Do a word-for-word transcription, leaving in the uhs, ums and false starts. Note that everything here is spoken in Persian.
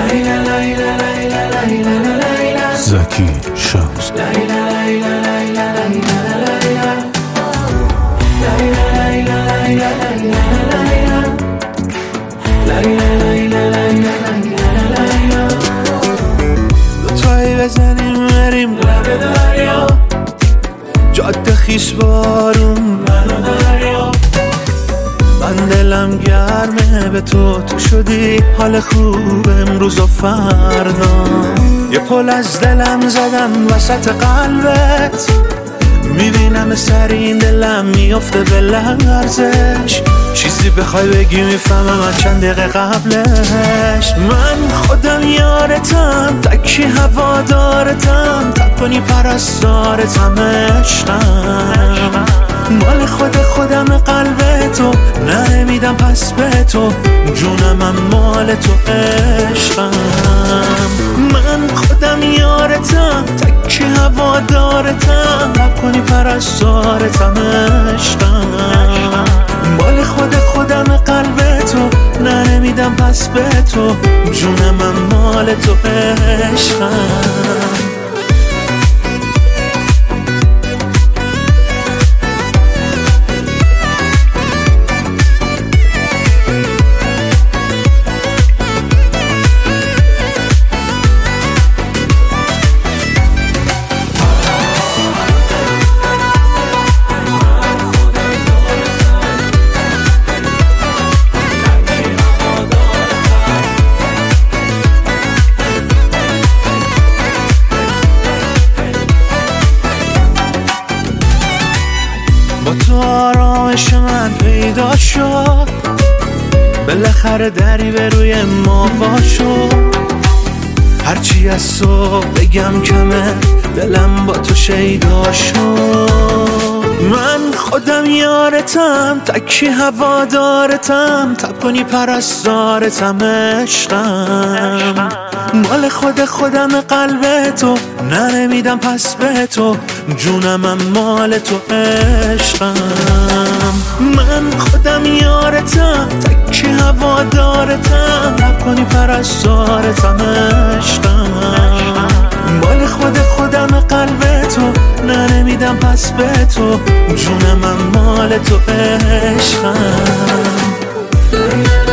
زکی شمس دوتایی بزنیم بریم لب دریا، جاده خیس بارون منو دریا. من دلم گرمه به تو، تو شدی حال خوب امروز و فردا. یه پل از دلم زدم وسط قلبت، میبینم سر این دلم میفته به لرزش. چیزی بخوای بگی میفهمم من چند دقیقه قبلش. من خودم یارتم، تکی هوادارتم، تپانی پرستارتم، عشقم مال خود خودم قلب تو، نمیدم پس به تو، جونم مال تو، عشقم من خودم یارتم، تکی هوادارتم، تپانی پرستارتم، عشقم مال خود خودم قلب تو، نمیدم پس به تو، جونم مال تو، عشقم. با تو آرامش من پیدا شد، بالاخره دری به روی ما وا شد. هرچی از تو بگم کمه، دلم با تو شیدا شد. من خودم یارتم، تکی هوادارتم، تپانی پرستارتم، عشقم مال خود خودم قلب تو، نمیدم پس به تو، جونم مال تو، عشقم من خودم یارتم، تکی هوادارتم، تپانی پرستارتم، عشقم مال خود خودم قلب تو، نمیدم پس به تو، جونم مال تو، عشقم.